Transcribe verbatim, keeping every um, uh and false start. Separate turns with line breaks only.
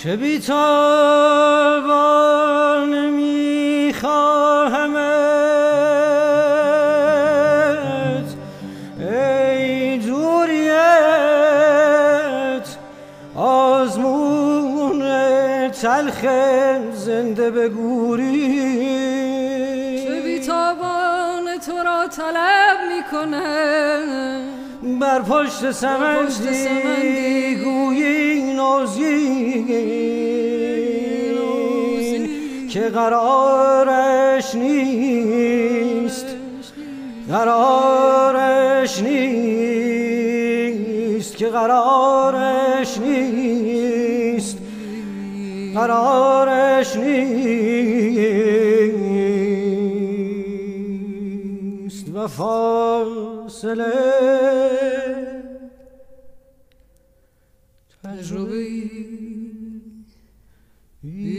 چه بی‌تابان می‌خواهمت ای دوریت آزمون تلخ زنده به گوری
چه بی‌تابان تو را طلب می‌کنه
بر پشت سمندی گویی نازی که قرارش نیست قرارش نیست که قرارش نیست قرارش نیست و فاصله تجربه